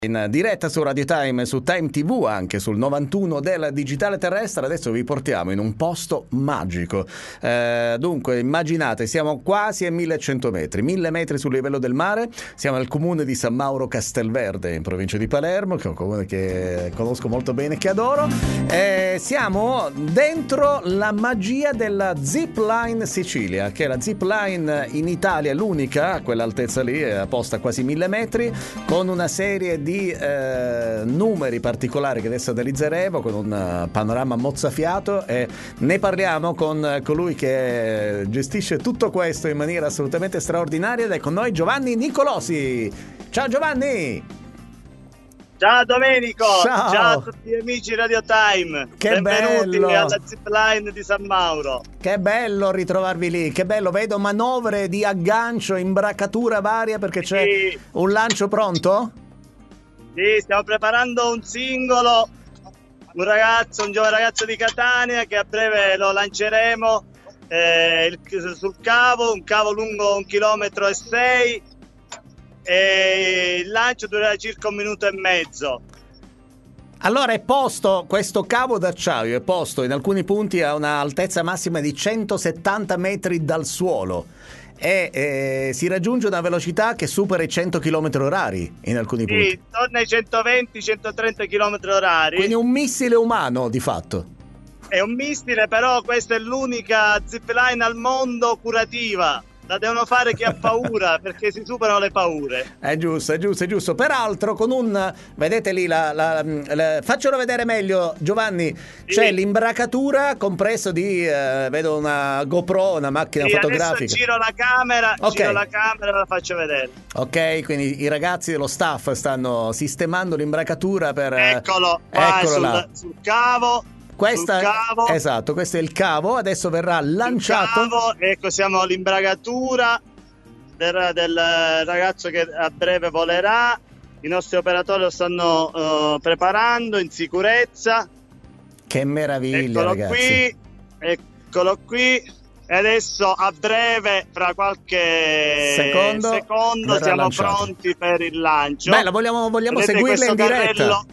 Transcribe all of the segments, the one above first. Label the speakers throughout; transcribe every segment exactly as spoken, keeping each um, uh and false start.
Speaker 1: In diretta su Radio Time, su Time tivù, anche sul novantuno del digitale terrestre. Adesso vi portiamo in un posto magico. Eh, dunque, immaginate, siamo quasi a millecento metri, mille metri sul livello del mare. Siamo al comune di San Mauro Castelverde, in provincia di Palermo, che è un comune che conosco molto bene e che adoro. Eh, siamo dentro la magia della Zip Line Sicilia, che è la zip line in Italia, l'unica a quell'altezza lì, è posta a quasi mille metri, con una serie di di eh, numeri particolari che adesso analizzeremo, con un uh, panorama mozzafiato, e ne parliamo con colui che gestisce tutto questo in maniera assolutamente straordinaria, ed è con noi Giovanni Nicolosi. Ciao Giovanni!
Speaker 2: Ciao Domenico!
Speaker 1: Ciao,
Speaker 2: Ciao a tutti gli amici Radio Time!
Speaker 1: Che
Speaker 2: benvenuti
Speaker 1: bello.
Speaker 2: alla zipline di San Mauro!
Speaker 1: Che bello ritrovarvi lì, che bello, vedo manovre di aggancio, imbracatura varia, perché c'è
Speaker 2: sì.
Speaker 1: un lancio pronto?
Speaker 2: Sì, stiamo preparando un singolo, un ragazzo, un giovane ragazzo di Catania che a breve lo lanceremo eh, il, sul cavo, un cavo lungo un chilometro e sei, e il lancio durerà circa un minuto e mezzo.
Speaker 1: Allora è posto, questo cavo d'acciaio è posto in alcuni punti a un'altezza massima di centosettanta metri dal suolo e eh, si raggiunge una velocità che supera i cento chilometri orari in alcuni
Speaker 2: sì,
Speaker 1: punti.
Speaker 2: Sì, intorno ai centoventi centotrenta chilometri orari.
Speaker 1: Quindi un missile umano di fatto.
Speaker 2: È un missile, però questa è l'unica zipline al mondo curativa. La devono fare chi ha paura, perché si superano le paure.
Speaker 1: È giusto, è giusto, è giusto. Peraltro con un, vedete lì, la, la, la, faccelo vedere meglio Giovanni, sì. C'è l'imbracatura compresso di, eh, vedo una GoPro, una macchina
Speaker 2: sì,
Speaker 1: fotografica.
Speaker 2: Adesso giro la camera,
Speaker 1: okay.
Speaker 2: giro la camera e la faccio vedere.
Speaker 1: Ok, quindi i ragazzi dello staff stanno sistemando l'imbracatura per...
Speaker 2: Eccolo, qua
Speaker 1: eccolo
Speaker 2: sul,
Speaker 1: là.
Speaker 2: sul cavo.
Speaker 1: Questa,
Speaker 2: sul cavo.
Speaker 1: Esatto, questo è il cavo, adesso verrà lanciato.
Speaker 2: Cavo, ecco, siamo all'imbragatura del, del ragazzo che a breve volerà. I nostri operatori lo stanno uh, preparando in sicurezza.
Speaker 1: Che meraviglia,
Speaker 2: eccolo
Speaker 1: ragazzi.
Speaker 2: Qui, eccolo qui. E adesso a breve, fra qualche
Speaker 1: secondo,
Speaker 2: secondo siamo
Speaker 1: lanciato.
Speaker 2: Pronti per il lancio.
Speaker 1: Beh, vogliamo, vogliamo seguirla in diretta.
Speaker 2: Carrello.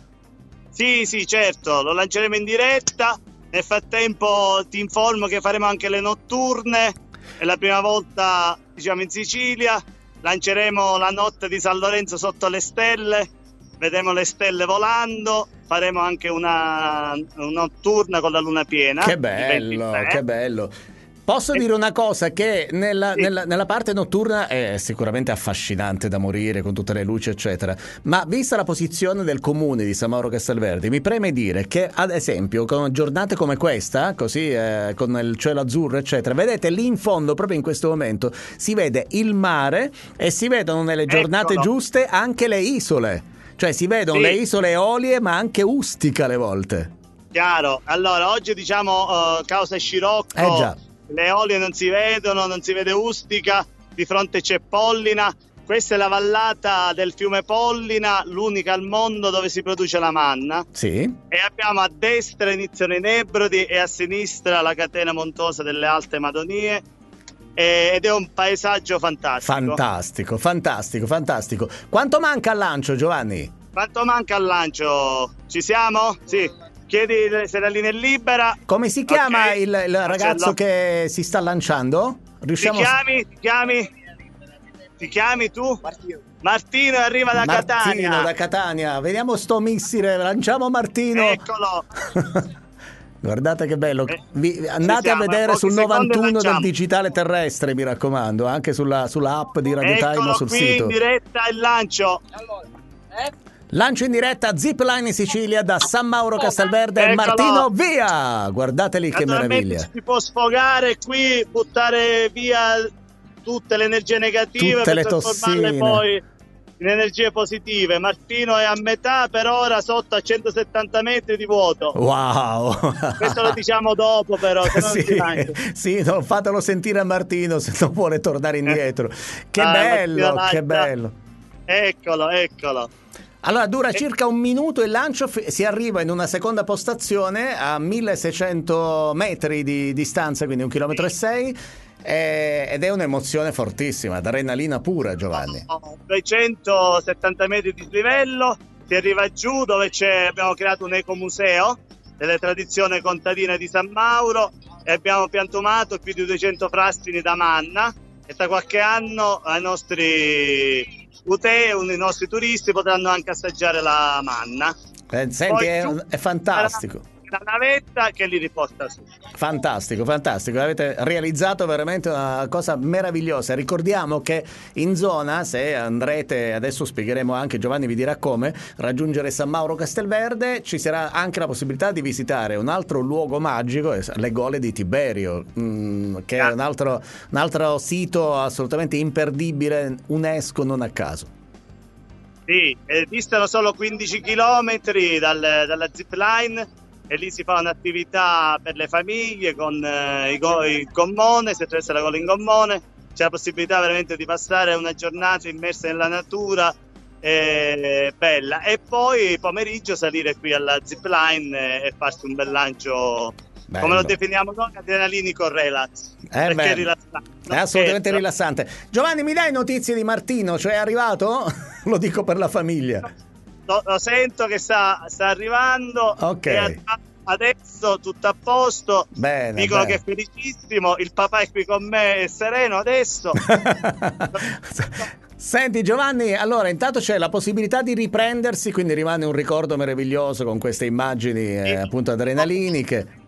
Speaker 2: Sì, sì, certo, lo lanceremo in diretta. Nel frattempo ti informo che faremo anche le notturne. È la prima volta, diciamo, in Sicilia. Lanceremo la notte di San Lorenzo sotto le stelle. Vedremo le stelle volando. Faremo anche una, una notturna con la luna piena.
Speaker 1: Che bello, che bello. Posso dire una cosa, che nella, sì. nella, nella parte notturna è sicuramente affascinante da morire, con tutte le luci eccetera, ma vista la posizione del comune di San Mauro Castelverde, mi preme dire che ad esempio con giornate come questa, così eh, con il cielo azzurro eccetera, vedete lì in fondo, proprio in questo momento, si vede il mare e si vedono nelle giornate
Speaker 2: Eccolo.
Speaker 1: giuste anche le isole, cioè si vedono sì. le isole Eolie ma anche Ustica alle volte.
Speaker 2: Chiaro, allora oggi diciamo uh, causa Scirocco.
Speaker 1: Eh già.
Speaker 2: Le Eolie non si vedono, non si vede Ustica, di fronte c'è Pollina. Questa è la vallata del fiume Pollina, l'unica al mondo dove si produce la manna.
Speaker 1: Sì.
Speaker 2: E abbiamo a destra iniziano i Nebrodi e a sinistra la catena montuosa delle Alte Madonie. Ed è un paesaggio fantastico.
Speaker 1: Fantastico, fantastico, fantastico. Quanto manca al lancio, Giovanni?
Speaker 2: Quanto manca al lancio? Ci siamo? Sì. Chiedi se la linea è libera.
Speaker 1: Come si chiama
Speaker 2: okay.
Speaker 1: il, il ragazzo che si sta lanciando? Riusciamo
Speaker 2: ti chiami? Ti chiami? Ti chiami tu? Martino. Martino arriva da
Speaker 1: Martino
Speaker 2: Catania.
Speaker 1: Martino da Catania. Vediamo sto missile, lanciamo Martino.
Speaker 2: Eccolo.
Speaker 1: Guardate che bello.
Speaker 2: Eh,
Speaker 1: Vi, andate a vedere sul novantuno del digitale terrestre, mi raccomando, anche sulla, sulla app di Radio
Speaker 2: Eccolo
Speaker 1: Time o sul
Speaker 2: qui
Speaker 1: sito.
Speaker 2: In diretta il lancio.
Speaker 3: Allora, eh?
Speaker 1: Lancio in diretta Zipline in Sicilia da San Mauro Castelverde. Eccolo. Martino, via! Guardate lì che meraviglia.
Speaker 2: Si può sfogare qui, buttare via tutte le energie negative,
Speaker 1: tutte
Speaker 2: per
Speaker 1: le
Speaker 2: trasformarle
Speaker 1: tossine
Speaker 2: poi in energie positive. Martino è a metà per ora, sotto a centosettanta metri di vuoto.
Speaker 1: Wow!
Speaker 2: Questo lo diciamo dopo, però se no
Speaker 1: sì,
Speaker 2: non
Speaker 1: sì, no, fatelo sentire a Martino se non vuole tornare indietro. Che
Speaker 2: ah,
Speaker 1: bello, che bello.
Speaker 2: Eccolo, eccolo.
Speaker 1: Allora dura circa un minuto il lancio, si arriva in una seconda postazione a milleseicento metri di distanza, quindi un chilometro e sei, ed è un'emozione fortissima, adrenalina pura, Giovanni.
Speaker 2: duecentosettanta metri di livello, si arriva giù dove c'è, abbiamo creato un ecomuseo delle tradizioni contadine di San Mauro e abbiamo piantumato più di duecento frassini da manna e tra qualche anno ai nostri utenti, i nostri turisti potranno anche assaggiare la manna.
Speaker 1: Eh, senti,
Speaker 2: Poi
Speaker 1: è,
Speaker 2: giù
Speaker 1: è fantastico.
Speaker 2: la navetta che li riporta su.
Speaker 1: Fantastico, fantastico, avete realizzato veramente una cosa meravigliosa. Ricordiamo che in zona, se andrete, adesso spiegheremo anche, Giovanni vi dirà come raggiungere San Mauro Castelverde, ci sarà anche la possibilità di visitare un altro luogo magico, le Gole di Tiberio, mh, che è un altro, un altro sito assolutamente imperdibile, UNESCO non a caso.
Speaker 2: Sì, eh, distano solo quindici chilometri dal, dalla zipline e lì si fa un'attività per le famiglie con eh, i go- il gommone, si attraversa la gola in gommone, c'è la possibilità veramente di passare una giornata immersa nella natura, eh, bella, e poi pomeriggio salire qui alla zipline e farsi un bel lancio. Bello. Come lo definiamo noi, adrenalinico relax,
Speaker 1: eh
Speaker 2: perché
Speaker 1: beh,
Speaker 2: è rilassante.
Speaker 1: È assolutamente rilassante. Giovanni, mi dai notizie di Martino? Cioè è arrivato? Lo dico per la famiglia.
Speaker 2: Lo, lo sento che sta, sta arrivando.
Speaker 1: Ok.
Speaker 2: E adesso tutto a posto.
Speaker 1: Bene,
Speaker 2: dicono
Speaker 1: bene.
Speaker 2: che è felicissimo. Il papà è qui con me, è sereno adesso.
Speaker 1: Senti Giovanni, allora intanto c'è la possibilità di riprendersi, quindi rimane un ricordo meraviglioso con queste immagini eh, appunto adrenaliniche.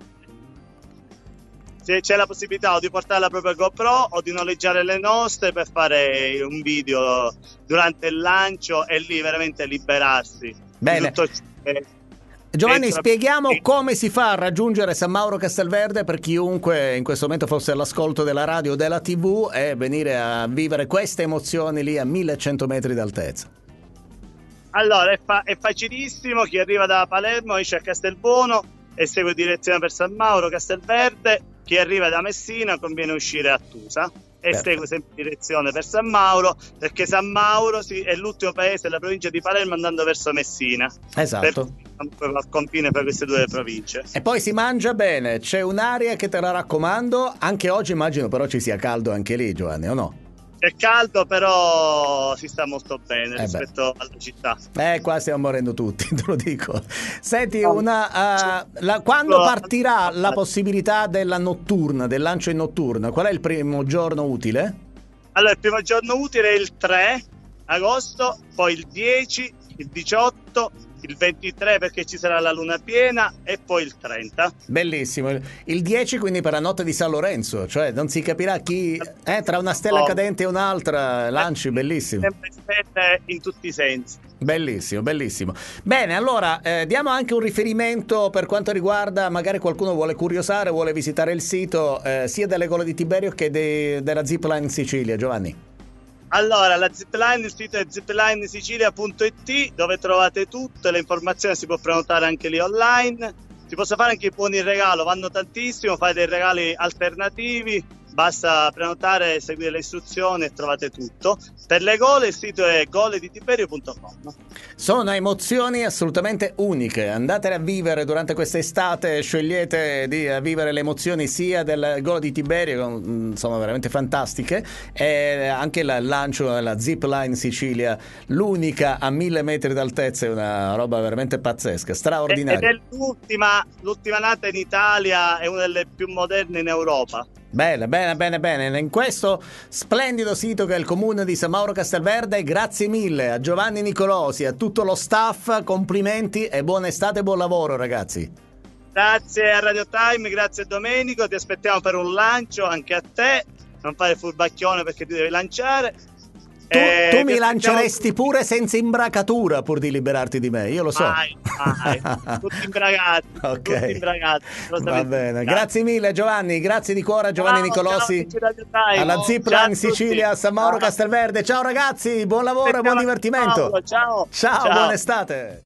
Speaker 2: C'è la possibilità o di portare la propria GoPro o di noleggiare le nostre per fare un video durante il lancio e lì veramente liberarsi.
Speaker 1: Bene.
Speaker 2: Tutto è,
Speaker 1: Giovanni,
Speaker 2: è
Speaker 1: spieghiamo
Speaker 2: tra...
Speaker 1: come si fa a raggiungere San Mauro Castelverde per chiunque in questo momento fosse all'ascolto della radio o della tivù e venire a vivere queste emozioni lì a millecento metri d'altezza.
Speaker 2: Allora, è, fa- è facilissimo, chi arriva da Palermo esce a Castelbuono e segue direzione per San Mauro Castelverde. Chi arriva da Messina conviene uscire a Tusa e
Speaker 1: Perfetto.
Speaker 2: segue sempre direzione per San Mauro, perché San Mauro sì, è l'ultimo paese della provincia di Palermo andando verso Messina.
Speaker 1: Esatto.
Speaker 2: Per, al confine per queste due province.
Speaker 1: E poi si mangia bene, c'è un'aria che te la raccomando, anche oggi immagino però ci sia caldo anche lì, Giovanni, o no?
Speaker 2: È caldo, però si sta molto bene
Speaker 1: eh
Speaker 2: rispetto alla città.
Speaker 1: Eh, qua stiamo morendo tutti, te lo dico. Senti, una, uh, la, quando partirà la possibilità della notturna, del lancio in notturna? Qual è il primo giorno utile?
Speaker 2: Allora, il primo giorno utile è il tre agosto, poi il dieci, il diciotto, il ventitré perché ci sarà la luna piena e poi il trenta.
Speaker 1: Bellissimo. Il dieci quindi per la notte di San Lorenzo, cioè non si capirà chi eh, tra una stella cadente e un'altra lanci, bellissimo.
Speaker 2: Sempre stelle in tutti i sensi.
Speaker 1: Bellissimo, bellissimo. Bene, allora eh, diamo anche un riferimento per quanto riguarda, magari qualcuno vuole curiosare, vuole visitare il sito eh, sia delle Gole di Tiberio che de- della Zipline Sicilia, Giovanni.
Speaker 2: Allora, la zipline, il sito è zipline sicilia punto it dove trovate tutte le informazioni, si può prenotare anche lì online, si possono fare anche i buoni in regalo, vanno tantissimo, fate dei regali alternativi, basta prenotare, seguire le istruzioni e trovate tutto. Per le gole il sito è gole di tiberio punto com.
Speaker 1: Sono emozioni assolutamente uniche, andatele a vivere durante quest'estate, scegliete di vivere le emozioni sia del Gole di Tiberio, insomma veramente fantastiche, e anche il lancio della Zipline Sicilia, l'unica a mille metri d'altezza, è una roba veramente pazzesca, straordinaria.
Speaker 2: Ed è l'ultima, l'ultima nata in Italia, è una delle più moderne in Europa.
Speaker 1: Bene, bene, bene, bene. In questo splendido sito che è il comune di San Mauro Castelverde, grazie mille a Giovanni Nicolosi, a tutto lo staff, complimenti e buona estate e buon lavoro ragazzi.
Speaker 2: Grazie a Radio Time, grazie a Domenico, ti aspettiamo per un lancio, anche a te, non fare furbacchione perché ti devi lanciare.
Speaker 1: Tu,
Speaker 2: eh,
Speaker 1: tu mi lanceresti pure senza imbracatura pur di liberarti di me, io lo so.
Speaker 2: Mai, mai. Tutti imbragati,
Speaker 1: Ok.
Speaker 2: tutti imbragati.
Speaker 1: Va bene, grazie mille Giovanni, grazie di cuore a Giovanni
Speaker 2: Ciao,
Speaker 1: Nicolosi,
Speaker 2: ciao, Radio Time.
Speaker 1: alla
Speaker 2: Ciao
Speaker 1: Zipline
Speaker 2: a tutti.
Speaker 1: Sicilia, San Mauro
Speaker 2: Ciao.
Speaker 1: Castelverde. Ciao ragazzi, buon lavoro e buon divertimento.
Speaker 2: Ciao, ciao.
Speaker 1: Ciao,
Speaker 2: Ciao.
Speaker 1: buona estate.